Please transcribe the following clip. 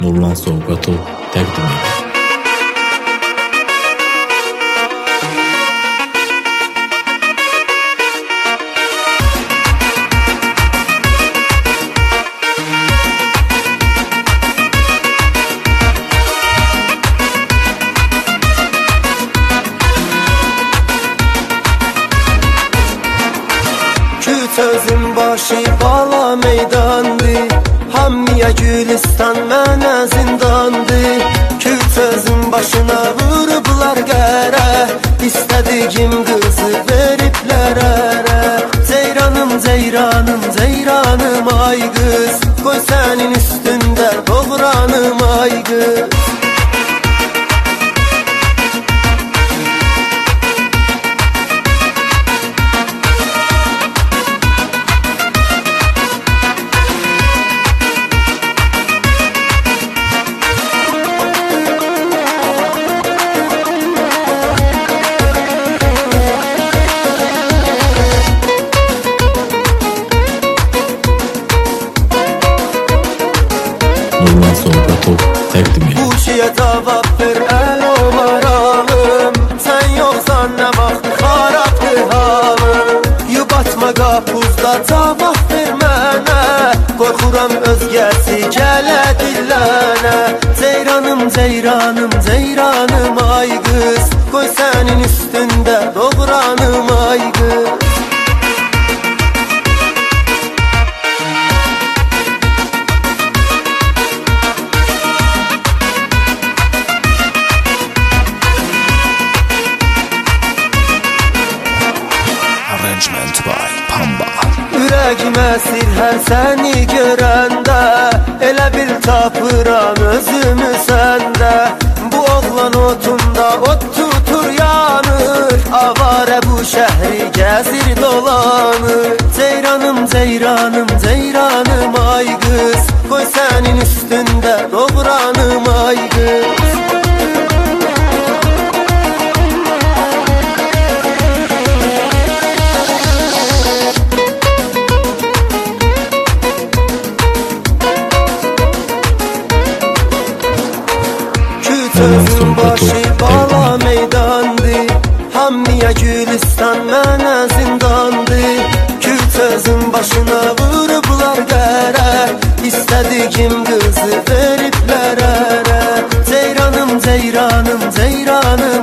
Nurlan Sovqatov təqdim edir. Sözün başı bala meydandı, Hammiye Gülistan mənə zindandı. Kül sözün başına vurublar qərə, İstədiyim qızı veriblər ərə. Ceyranım, ceyranım, ceyranım ay qız, Qoy sənin üstündə doğranım ay qız. Nurlan Sovqatov təqdim edir. Bu işə cavab ver əl olarağım, Sən yoxsan nə vaxt xarabdır halım. Yubatma qapuzda cavab ver mənə, Qorxuram özgəsi gələ dillənə. Ceyranım, ceyranım, ceyranım ay qız, Qoy sənin üstündə doğranım ay qız. Arrangement by Pamba. Ürəgim əsir hər səni görəndə, Elə bil tapıram özümü səndə. Bu oğlan otunda ot tutur yanır, Avarə bu şəhri gəzir dolanır. Ceyranım, ceyranım, ceyranım ay qız, Qoy sənin üstündə doğranım ay qız. Sözün başı bala meydandı, Hammiye Gülistan mənə zindandı. Kül sözün başına vurublar qərə, İstədiyim qızı veriblər ərə. Ceyranım, ceyranım, ceyranım